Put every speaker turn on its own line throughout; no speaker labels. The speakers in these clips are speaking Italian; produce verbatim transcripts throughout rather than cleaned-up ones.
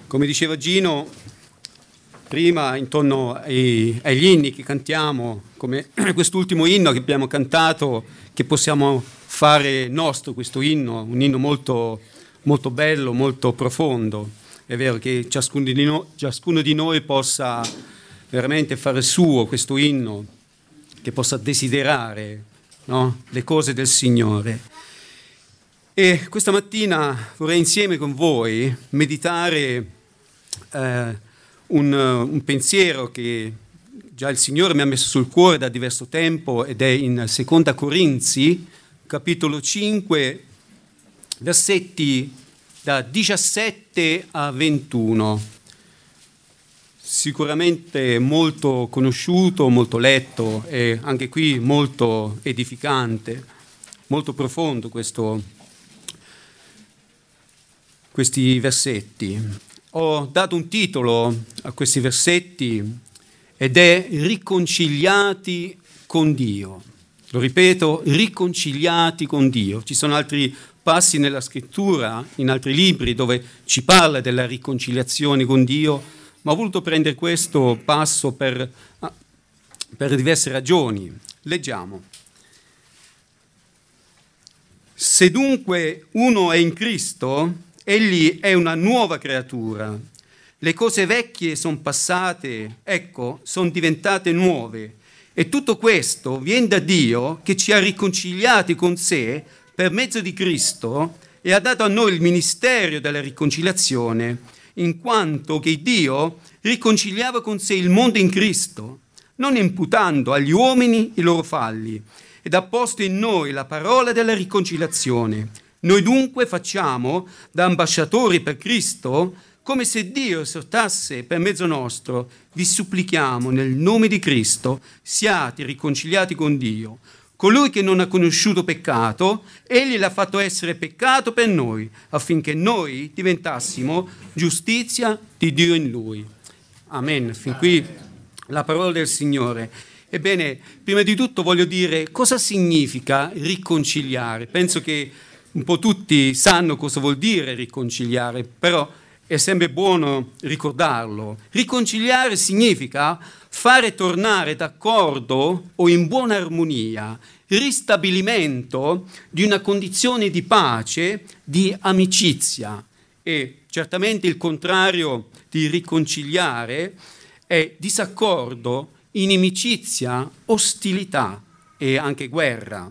Come diceva Gino prima, intorno ai, agli inni che cantiamo, come quest'ultimo inno che abbiamo cantato, che possiamo fare nostro questo inno, un inno molto, molto bello, molto profondo. È vero che ciascuno di, no, ciascuno di noi possa veramente fare suo questo inno, che possa desiderare, no, le cose del Signore. E questa mattina vorrei insieme con voi meditare eh, un, un pensiero che già il Signore mi ha messo sul cuore da diverso tempo, ed è in Seconda Corinzi, capitolo cinque, versetti da diciassette a ventuno. Sicuramente molto conosciuto, molto letto e anche qui molto edificante, molto profondo questo questi versetti. Ho dato un titolo a questi versetti ed è riconciliati con Dio. Lo ripeto, riconciliati con Dio. Ci sono altri passi nella scrittura, in altri libri, dove ci parla della riconciliazione con Dio, ma ho voluto prendere questo passo per, per diverse ragioni. Leggiamo. Se dunque uno è in Cristo, egli è una nuova creatura. Le cose vecchie sono passate, ecco, sono diventate nuove. E tutto questo viene da Dio, che ci ha riconciliati con sé per mezzo di Cristo e ha dato a noi il ministero della riconciliazione, in quanto che Dio riconciliava con sé il mondo in Cristo, non imputando agli uomini i loro falli, ed ha posto in noi la parola della riconciliazione. Noi dunque facciamo da ambasciatori per Cristo, come se Dio esortasse per mezzo nostro: vi supplichiamo nel nome di Cristo, siate riconciliati con Dio. Colui che non ha conosciuto peccato, egli l'ha fatto essere peccato per noi, affinché noi diventassimo giustizia di Dio in lui. Amen. Fin qui la parola del Signore. Ebbene, prima di tutto voglio dire cosa significa riconciliare. Penso che un po' tutti sanno cosa vuol dire riconciliare, però è sempre buono ricordarlo. Riconciliare significa fare tornare d'accordo o in buona armonia, ristabilimento di una condizione di pace, di amicizia. E certamente il contrario di riconciliare è disaccordo, inimicizia, ostilità e anche guerra.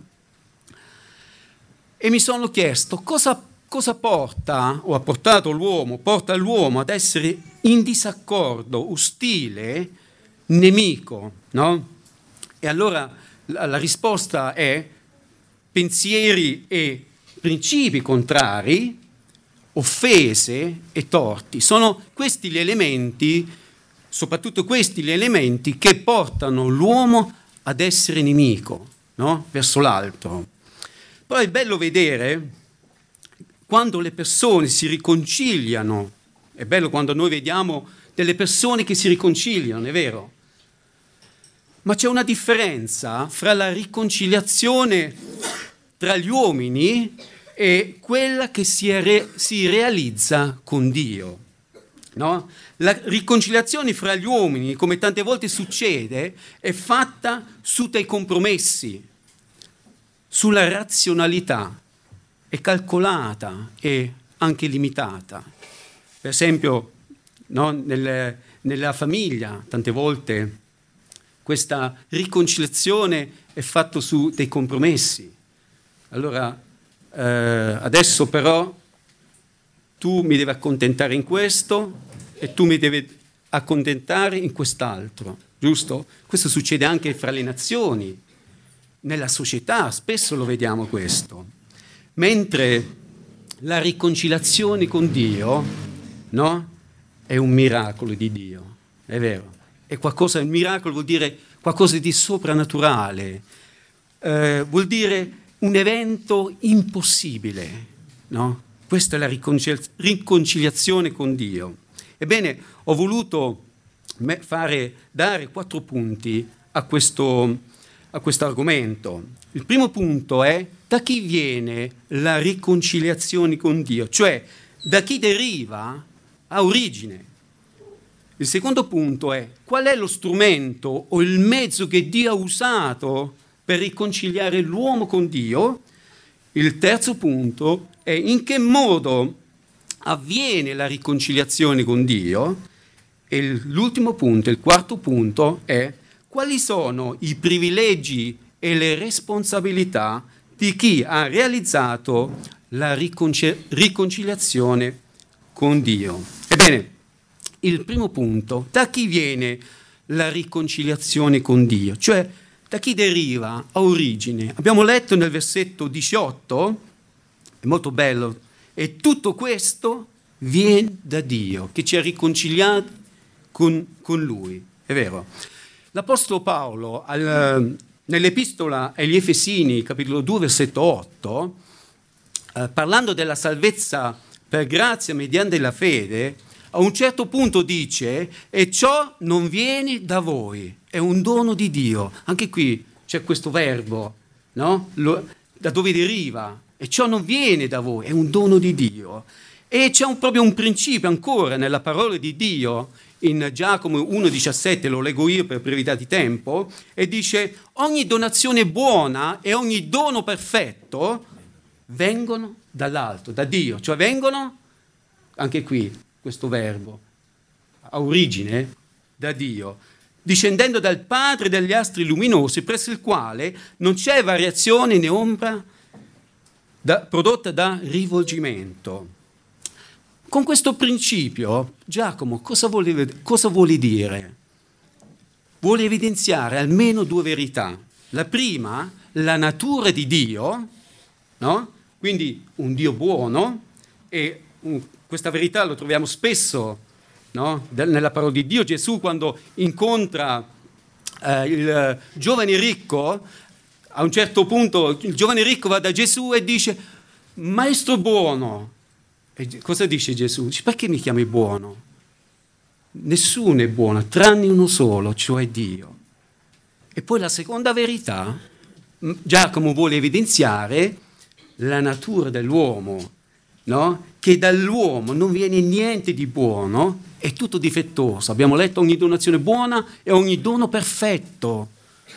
E mi sono chiesto cosa, cosa porta, o ha portato l'uomo, porta l'uomo ad essere in disaccordo, ostile, nemico, no? E allora la, la risposta è pensieri e principi contrari, offese e torti. Sono questi gli elementi, soprattutto questi gli elementi che portano l'uomo ad essere nemico, no? Verso l'altro. Però è bello vedere quando le persone si riconciliano, è bello quando noi vediamo delle persone che si riconciliano, è vero? Ma c'è una differenza fra la riconciliazione tra gli uomini e quella che si, re- si realizza con Dio, no? La riconciliazione fra gli uomini, come tante volte succede, è fatta su dei compromessi, sulla razionalità, è calcolata e anche limitata. Per esempio, no, nel, nella famiglia, tante volte, questa riconciliazione è fatta su dei compromessi. Allora, eh, adesso però tu mi devi accontentare in questo e tu mi devi accontentare in quest'altro, giusto? Questo succede anche fra le nazioni. Nella società spesso lo vediamo questo, mentre la riconciliazione con Dio, no, è un miracolo di Dio, è vero, è qualcosa, il miracolo vuol dire qualcosa di soprannaturale, eh, vuol dire un evento impossibile, no? Questa è la riconcil- riconciliazione con Dio. Ebbene, ho voluto fare, dare quattro punti a questo a questo argomento. Il primo punto è: da chi viene la riconciliazione con Dio? Cioè, da chi deriva ha origine. Il secondo punto è: qual è lo strumento o il mezzo che Dio ha usato per riconciliare l'uomo con Dio? Il terzo punto è: in che modo avviene la riconciliazione con Dio? E l'ultimo punto, il quarto punto, è: quali sono i privilegi e le responsabilità di chi ha realizzato la riconci- riconciliazione con Dio? Ebbene, il primo punto: da chi viene la riconciliazione con Dio? Cioè, da chi deriva, a origine? Abbiamo letto nel versetto diciotto, è molto bello, e tutto questo viene da Dio, che ci ha riconciliati con, con Lui. È vero. L'Apostolo Paolo, al, nell'Epistola agli Efesini, capitolo due, versetto otto, eh, parlando della salvezza per grazia mediante la fede, a un certo punto dice: e ciò non viene da voi, è un dono di Dio. Anche qui c'è questo verbo, no? Lo, da dove deriva? E ciò non viene da voi, è un dono di Dio. E c'è un, proprio un principio ancora nella parola di Dio, in Giacomo uno diciassette, lo leggo io per brevità di tempo, e dice: ogni donazione buona e ogni dono perfetto vengono dall'alto, da Dio. Cioè vengono, anche qui, questo verbo, a origine, da Dio, discendendo dal Padre degli astri luminosi, presso il quale non c'è variazione né ombra da, prodotta da rivolgimento. Con questo principio, Giacomo cosa vuole, cosa vuole dire? Vuole evidenziare almeno due verità. La prima, la natura di Dio, no? Quindi un Dio buono, e un, questa verità lo troviamo spesso, no? Nella parola di Dio. Gesù, quando incontra eh, il giovane ricco, a un certo punto il giovane ricco va da Gesù e dice: maestro buono. E cosa dice Gesù? Dice: perché mi chiami buono? Nessuno è buono, tranne uno solo, cioè Dio. E poi la seconda verità, Giacomo vuole evidenziare la natura dell'uomo, no? Che dall'uomo non viene niente di buono, è tutto difettoso. Abbiamo letto ogni donazione buona e ogni dono perfetto.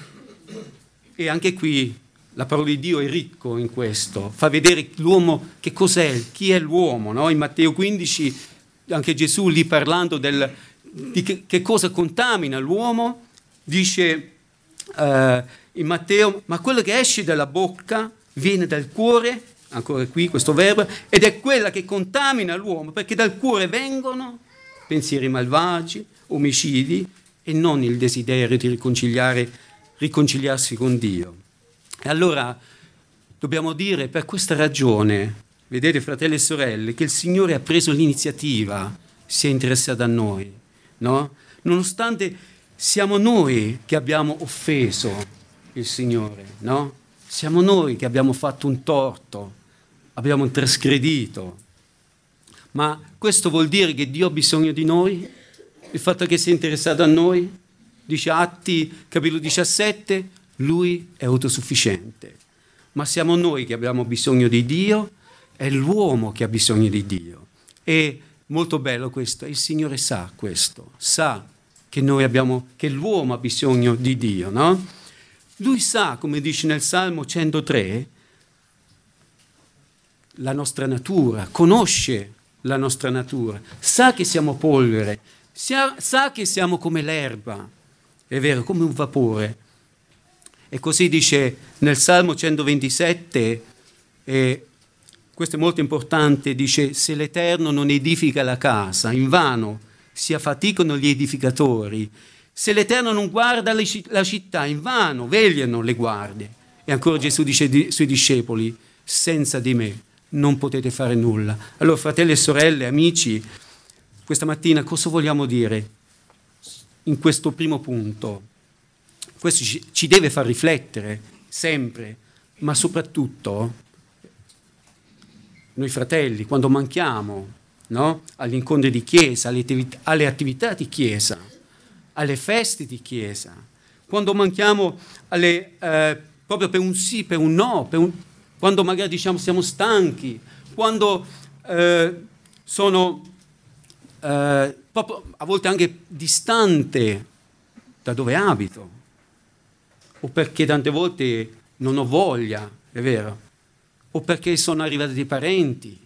E anche qui la parola di Dio è ricco in questo, fa vedere l'uomo che cos'è, chi è l'uomo, no? In Matteo quindici, anche Gesù lì parlando del, di che, che cosa contamina l'uomo, dice eh, in Matteo: ma quello che esce dalla bocca viene dal cuore, ancora qui questo verbo, ed è quella che contamina l'uomo, perché dal cuore vengono pensieri malvagi, omicidi, e non il desiderio di riconciliare, riconciliarsi con Dio. E allora dobbiamo dire, per questa ragione, vedete fratelli e sorelle, che il Signore ha preso l'iniziativa, si è interessato a noi, no? Nonostante siamo noi che abbiamo offeso il Signore, no? Siamo noi che abbiamo fatto un torto, abbiamo trasgredito. Ma questo vuol dire che Dio ha bisogno di noi? Il fatto che si è interessato a noi? Dice Atti, capitolo diciassette, Lui è autosufficiente. Ma siamo noi che abbiamo bisogno di Dio, è l'uomo che ha bisogno di Dio. E molto bello questo, il Signore sa questo, sa che noi abbiamo, che l'uomo ha bisogno di Dio, no? Lui sa, come dice nel Salmo centotré, la nostra natura, conosce la nostra natura, sa che siamo polvere, sa, sa che siamo come l'erba, è vero, come un vapore. E così dice nel Salmo centoventisette, e questo è molto importante, dice: se l'Eterno non edifica la casa, invano si affaticano gli edificatori. Se l'Eterno non guarda la città, invano vegliano le guardie. E ancora Gesù dice ai suoi discepoli: senza di me non potete fare nulla. Allora, fratelli e sorelle, amici, questa mattina cosa vogliamo dire in questo primo punto? Questo ci, ci deve far riflettere sempre, ma soprattutto noi fratelli, quando manchiamo, no? Agli incontri di chiesa, alle attività, alle attività di chiesa, alle feste di chiesa, quando manchiamo alle, eh, proprio per un sì, per un no, per un, quando magari diciamo siamo stanchi, quando eh, sono eh, proprio a volte anche distante da dove abito, o perché tante volte non ho voglia, è vero, o perché sono arrivati dei parenti,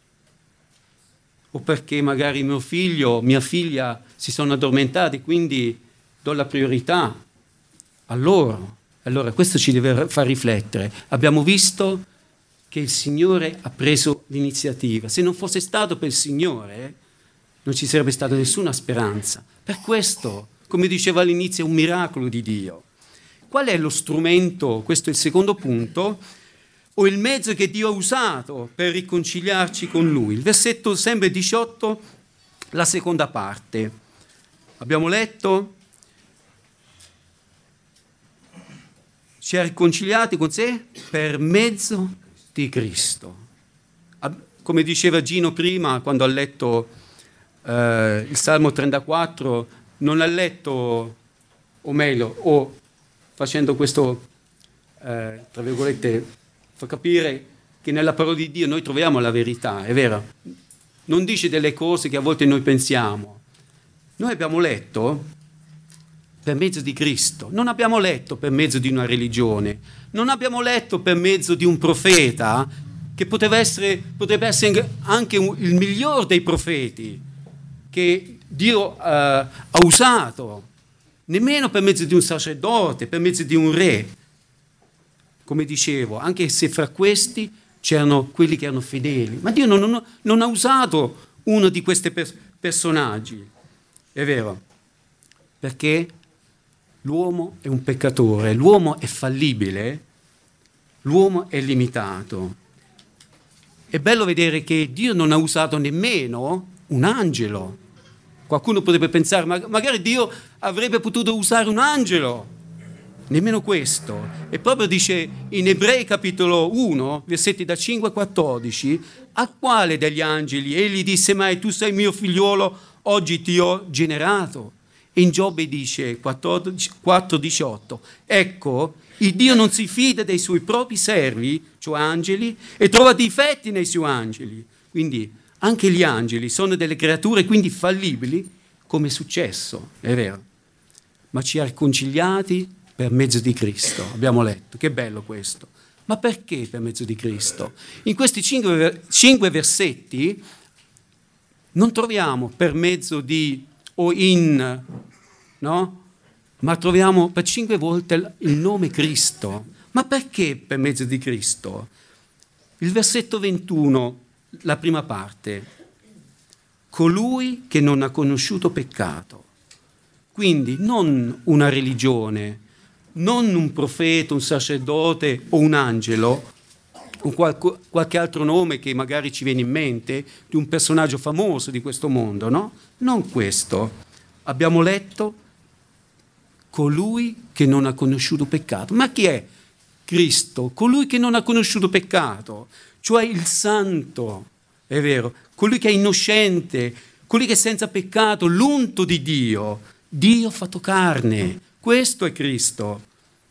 o perché magari mio figlio, mia figlia si sono addormentati, quindi do la priorità a loro. Allora questo ci deve far riflettere. Abbiamo visto che il Signore ha preso l'iniziativa. Se non fosse stato per il Signore, non ci sarebbe stata nessuna speranza. Per questo, come diceva all'inizio, è un miracolo di Dio. Qual è lo strumento, questo è il secondo punto, o il mezzo che Dio ha usato per riconciliarci con Lui? Il versetto sempre diciotto, la seconda parte. Abbiamo letto, ci ha riconciliati con sé per mezzo di Cristo. Come diceva Gino prima, quando ha letto eh, il Salmo trentaquattro, non ha letto, o meglio, o facendo questo, eh, tra virgolette, fa capire che nella parola di Dio noi troviamo la verità, è vero? Non dice delle cose che a volte noi pensiamo. Noi abbiamo letto per mezzo di Cristo, non abbiamo letto per mezzo di una religione, non abbiamo letto per mezzo di un profeta che poteva essere, potrebbe essere anche un, il miglior dei profeti che Dio uh, ha usato, nemmeno per mezzo di un sacerdote, per mezzo di un re. Come dicevo, anche se fra questi c'erano quelli che erano fedeli, ma Dio non, non, non ha usato uno di questi pers- personaggi, è vero, perché l'uomo è un peccatore, l'uomo è fallibile, l'uomo è limitato. È bello vedere che Dio non ha usato nemmeno un angelo. Qualcuno potrebbe pensare, ma magari Dio avrebbe potuto usare un angelo. Nemmeno questo. E proprio dice in Ebrei capitolo uno, versetti da cinque a quattordici, a quale degli angeli egli disse mai tu sei mio figliuolo, oggi ti ho generato. E in Giobbe dice quattro diciotto, ecco, il Dio non si fida dei suoi propri servi, cioè angeli, e trova difetti nei suoi angeli. Quindi anche gli angeli sono delle creature quindi fallibili, come è successo, è vero. Ma ci ha riconciliati per mezzo di Cristo, abbiamo letto, che bello questo. Ma perché per mezzo di Cristo? In questi cinque, cinque versetti non troviamo per mezzo di o in, no? Ma troviamo per cinque volte il nome Cristo. Ma perché per mezzo di Cristo? Il versetto ventuno, la prima parte, colui che non ha conosciuto peccato. Quindi non una religione, non un profeta, un sacerdote o un angelo, o qualche, qualche altro nome che magari ci viene in mente, di un personaggio famoso di questo mondo, no? Non questo. Abbiamo letto colui che non ha conosciuto peccato. Ma chi è Cristo? Colui che non ha conosciuto peccato, cioè il santo, è vero, colui che è innocente, colui che è senza peccato, l'unto di Dio, Dio fatto carne. Questo è Cristo.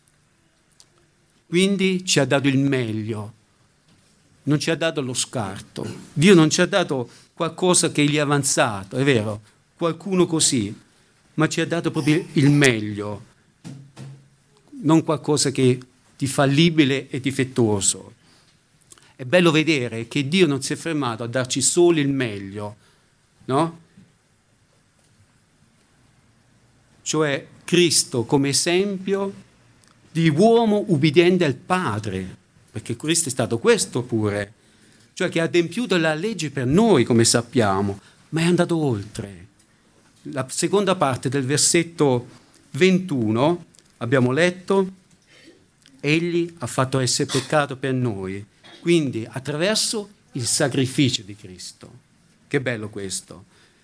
Quindi ci ha dato il meglio, non ci ha dato lo scarto. Dio non ci ha dato qualcosa che gli è avanzato, è vero, qualcuno così, ma ci ha dato proprio il meglio, non qualcosa che di fallibile e difettoso. È bello vedere che Dio non si è fermato a darci solo il meglio, no? Cioè Cristo come esempio di uomo ubbidiente al Padre, perché Cristo è stato questo pure, cioè che ha adempiuto la legge per noi, come sappiamo, ma è andato oltre. La seconda parte del versetto ventuno abbiamo letto, egli ha fatto essere peccato per noi, quindi attraverso il sacrificio di Cristo. Che bello questo.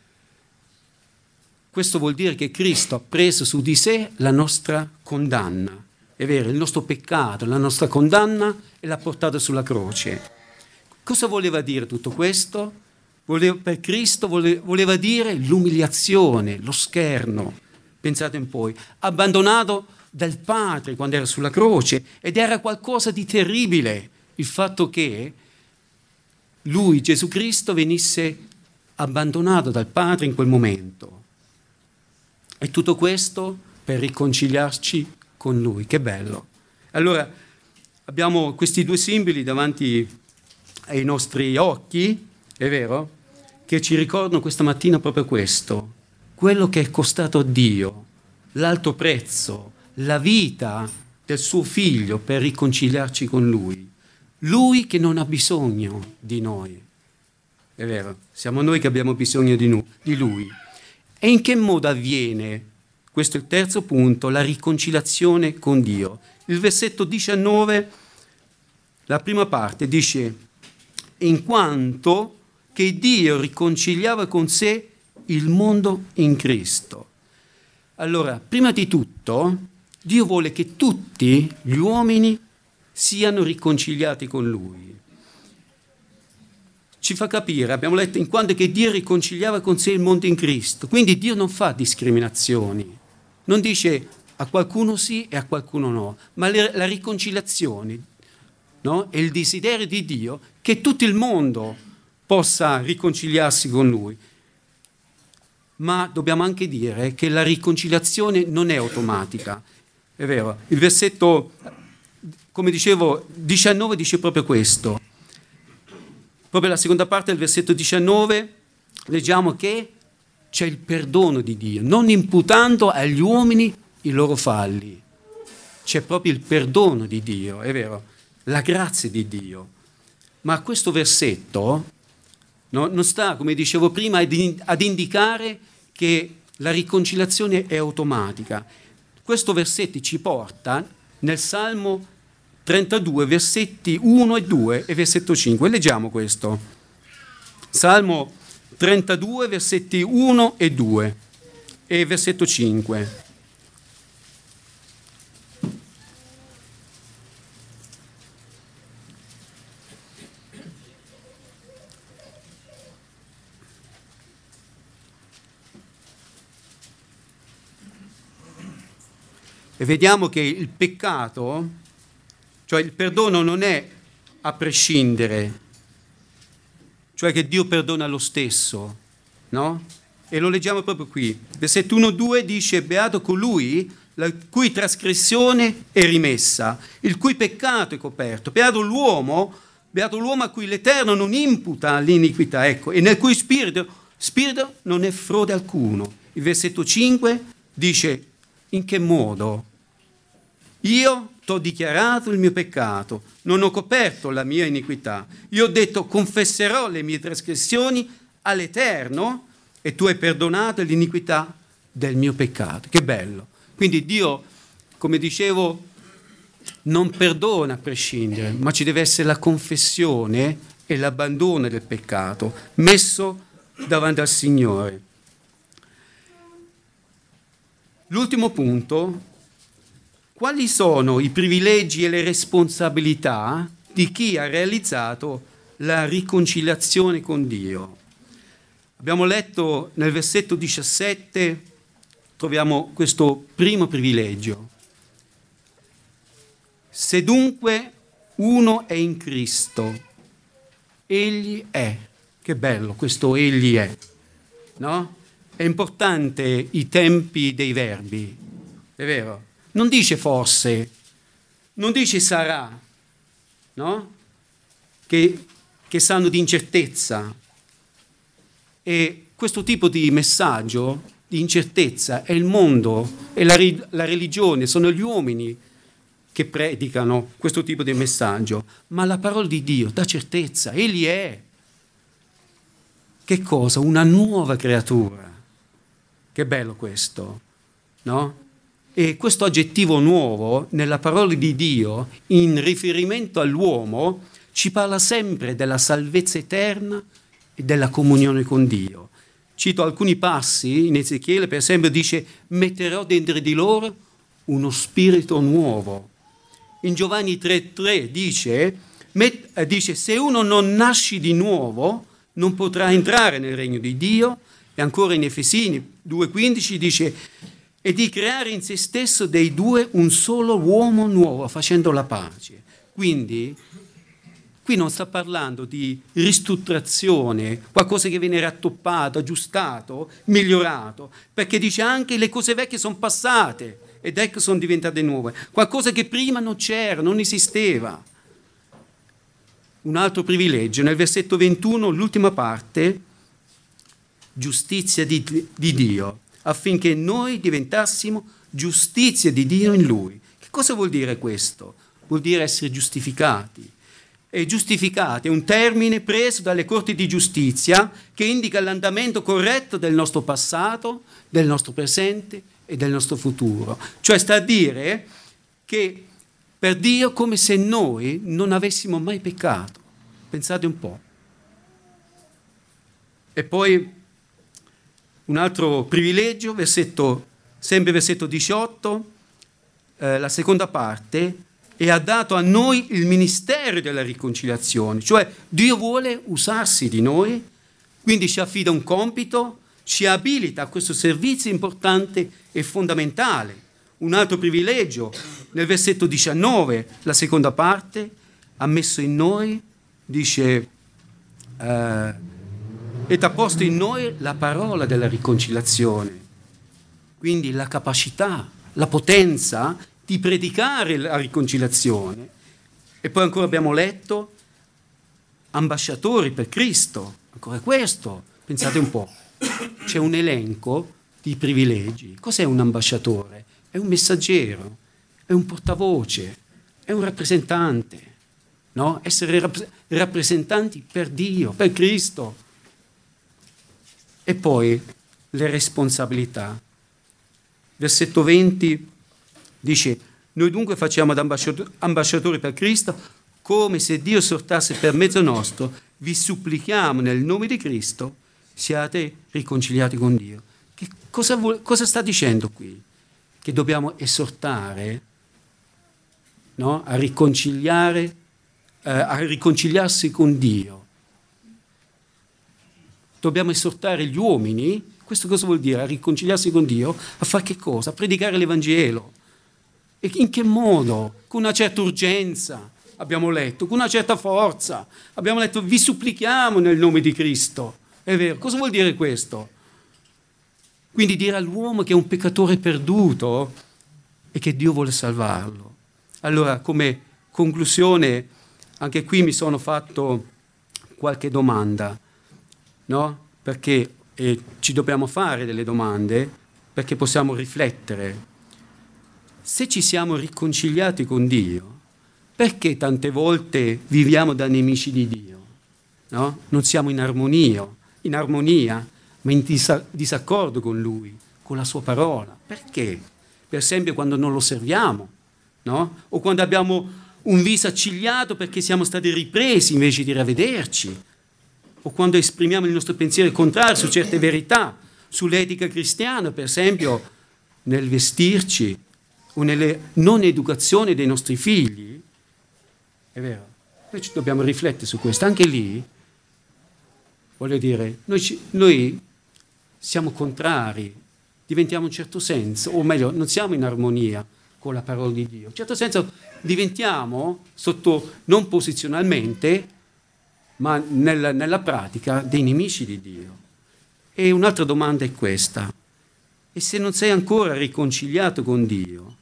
Questo vuol dire che Cristo ha preso su di sé la nostra condanna. È vero, il nostro peccato, la nostra condanna e l'ha portato sulla croce. Cosa voleva dire tutto questo? Voleva, per Cristo voleva, voleva dire l'umiliazione, lo scherno. Pensate un po', abbandonato dal Padre quando era sulla croce, ed era qualcosa di terribile il fatto che lui, Gesù Cristo, venisse abbandonato dal Padre in quel momento. E tutto questo per riconciliarci con Lui. Che bello! Allora, abbiamo questi due simboli davanti ai nostri occhi, è vero? Che ci ricordano questa mattina proprio questo, quello che è costato a Dio, l'alto prezzo, la vita del suo figlio per riconciliarci con Lui. Lui che non ha bisogno di noi, è vero? Siamo noi che abbiamo bisogno di, nu- di Lui. E in che modo avviene? Questo è il terzo punto, la riconciliazione con Dio. Il versetto diciannove, la prima parte, dice: in quanto che Dio riconciliava con sé il mondo in Cristo. Allora, prima di tutto, Dio vuole che tutti gli uomini siano riconciliati con Lui. Ci fa capire, abbiamo letto, in quanto che Dio riconciliava con sé il mondo in Cristo. Quindi Dio non fa discriminazioni, non dice a qualcuno sì e a qualcuno no, ma le, la riconciliazione, no? È il desiderio di Dio che tutto il mondo possa riconciliarsi con Lui. Ma dobbiamo anche dire che la riconciliazione non è automatica, è vero? Il versetto, come dicevo, diciannove dice proprio questo. Proprio la seconda parte del versetto diciannove leggiamo che c'è il perdono di Dio, non imputando agli uomini i loro falli. C'è proprio il perdono di Dio, è vero? La grazia di Dio. Ma questo versetto no, non sta, come dicevo prima, ad, ad indicare che la riconciliazione è automatica. Questo versetto ci porta nel Salmo trentadue, versetti uno e due e versetto cinque. Leggiamo questo. Salmo trentadue, versetti uno e due e versetto cinque. E vediamo che il peccato, cioè il perdono non è a prescindere, cioè che Dio perdona lo stesso, no? E lo leggiamo proprio qui. Versetto uno due dice: beato colui la cui trasgressione è rimessa, il cui peccato è coperto. Beato l'uomo, beato l'uomo a cui l'Eterno non imputa l'iniquità, ecco, e nel cui spirito, spirito non è frode alcuno. Il versetto cinque dice: in che modo? Io t'ho dichiarato il mio peccato, non ho coperto la mia iniquità. Io ho detto: confesserò le mie trasgressioni all'Eterno e tu hai perdonato l'iniquità del mio peccato. Che bello. Quindi Dio, come dicevo, non perdona a prescindere, ma ci deve essere la confessione e l'abbandono del peccato messo davanti al Signore. L'ultimo punto: quali sono i privilegi e le responsabilità di chi ha realizzato la riconciliazione con Dio? Abbiamo letto nel versetto diciassette, troviamo questo primo privilegio. Se dunque uno è in Cristo, egli è. Che bello questo egli è, no? È importante i tempi dei verbi, è vero? Non dice forse, non dice sarà, no? Che, che sanno di incertezza. E questo tipo di messaggio di incertezza è il mondo, è la, la religione, sono gli uomini che predicano questo tipo di messaggio. Ma la parola di Dio dà certezza, egli è. Che cosa? Una nuova creatura. Che bello questo, no? E questo aggettivo nuovo nella parola di Dio in riferimento all'uomo ci parla sempre della salvezza eterna e della comunione con Dio. Cito alcuni passi in Ezechiele, per esempio dice: metterò dentro di loro uno spirito nuovo. In Giovanni tre tre dice, met, dice se uno non nasce di nuovo non potrà entrare nel regno di Dio. E ancora in Efesini due quindici dice: e di creare in se stesso dei due un solo uomo nuovo, facendo la pace. Quindi Qui non sta parlando di ristrutturazione, qualcosa che viene rattoppato, aggiustato, migliorato, perché dice anche le cose vecchie sono passate ed ecco sono diventate nuove, qualcosa che prima non c'era, non esisteva. Un altro privilegio, nel versetto ventuno, l'ultima parte, giustizia di, di Dio, affinché noi diventassimo giustizia di Dio in Lui. Che cosa vuol dire questo? Vuol dire essere giustificati. E giustificati è un termine preso dalle corti di giustizia che indica l'andamento corretto del nostro passato, del nostro presente e del nostro futuro. Cioè sta a dire che per Dio è come se noi non avessimo mai peccato. Pensate un po'. E poi un altro privilegio, versetto, sempre versetto diciotto, eh, la seconda parte, e ha dato a noi il ministero della riconciliazione, cioè Dio vuole usarsi di noi, quindi ci affida un compito, ci abilita a questo servizio importante e fondamentale. Un altro privilegio, nel versetto diciannove, la seconda parte, ha messo in noi, dice, eh, ed ha posto in noi la parola della riconciliazione, quindi la capacità, la potenza di predicare la riconciliazione. E poi ancora abbiamo letto ambasciatori per Cristo, ancora questo, pensate un po', c'è un elenco di privilegi. Cos'è un ambasciatore? È un messaggero, è un portavoce, è un rappresentante, no? Essere rapp- rappresentanti per Dio, per Cristo. E poi le responsabilità. Versetto venti dice, noi dunque facciamo da ambasciatori per Cristo, come se Dio esortasse per mezzo nostro, vi supplichiamo nel nome di Cristo, siate riconciliati con Dio. Che cosa, vuole, cosa sta dicendo qui? Che dobbiamo esortare, no? a riconciliare, eh, a riconciliarsi con Dio. Dobbiamo esortare gli uomini, questo cosa vuol dire? A riconciliarsi con Dio, a fare che cosa? A predicare l'Evangelo. E in che modo? Con una certa urgenza, abbiamo letto, con una certa forza. Abbiamo letto, vi supplichiamo nel nome di Cristo. È vero, cosa vuol dire questo? Quindi dire all'uomo che è un peccatore perduto e che Dio vuole salvarlo. Allora, come conclusione, anche qui mi sono fatto qualche domanda, no? Perché eh, ci dobbiamo fare delle domande, perché possiamo riflettere. Se ci siamo riconciliati con Dio, perché tante volte viviamo da nemici di Dio? No? Non siamo in armonia, in armonia, ma in dis- disaccordo con Lui, con la Sua parola. Perché? Per esempio quando non lo serviamo, no? O quando abbiamo un viso accigliato perché siamo stati ripresi invece di ravvederci, o quando esprimiamo il nostro pensiero contrario su certe verità, sull'etica cristiana, per esempio nel vestirci, o nelle non educazione dei nostri figli, è vero, noi ci dobbiamo riflettere su questo. Anche lì, voglio dire, noi, ci, noi siamo contrari, diventiamo in un certo senso, o meglio, non siamo in armonia con la parola di Dio. In un certo senso diventiamo, sotto, non posizionalmente, ma nel, nella pratica, dei nemici di Dio. E un'altra domanda è questa. E se non sei ancora riconciliato con Dio,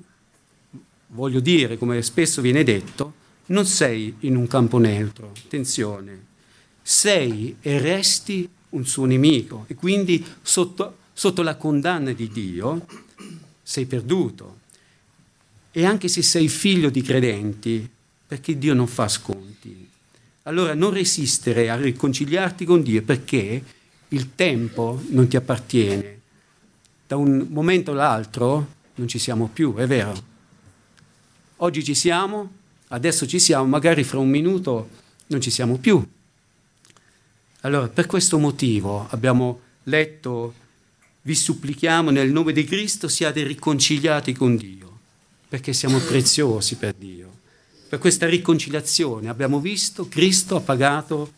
voglio dire, come spesso viene detto, non sei in un campo neutro, attenzione, sei e resti un suo nemico e quindi sotto, sotto la condanna di Dio sei perduto. E anche se sei figlio di credenti, perché Dio non fa sconti, allora non resistere a riconciliarti con Dio, perché il tempo non ti appartiene. Da un momento all'altro non ci siamo più, è vero? Oggi ci siamo, adesso ci siamo, magari fra un minuto non ci siamo più. Allora, per questo motivo abbiamo letto, vi supplichiamo nel nome di Cristo siate riconciliati con Dio, perché siamo preziosi per Dio. Per questa riconciliazione abbiamo visto Cristo ha pagato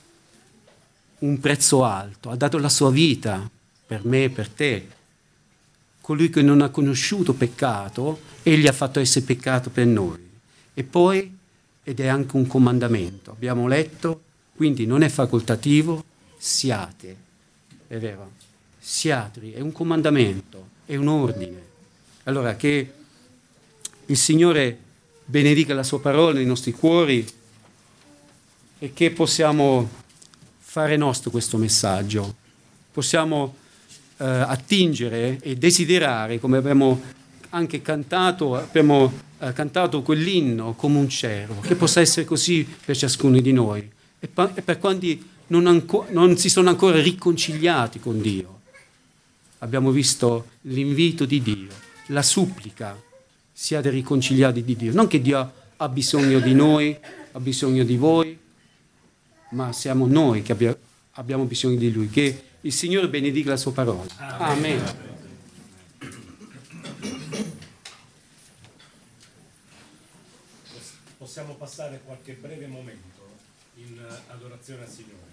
un prezzo alto, ha dato la sua vita per me e per te. Colui che non ha conosciuto peccato, egli ha fatto essere peccato per noi. E poi ed è anche un comandamento. Abbiamo letto, quindi non è facoltativo, siate, è vero, siate, è un comandamento, è un ordine. Allora che il Signore benedica la sua parola nei nostri cuori e che possiamo fare nostro questo messaggio, possiamo eh, attingere e desiderare, come abbiamo anche cantato, abbiamo eh, cantato quell'inno come un cervo, che possa essere così per ciascuno di noi e, pa- e per quanti non, anco- non si sono ancora riconciliati con Dio. Abbiamo visto l'invito di Dio, la supplica, siate riconciliati di Dio, non che Dio ha bisogno di noi, ha bisogno di voi, ma siamo noi che abbia- abbiamo bisogno di Lui. Che il Signore benedica la sua parola. Amen. Amen.
Possiamo passare qualche breve momento in adorazione al Signore.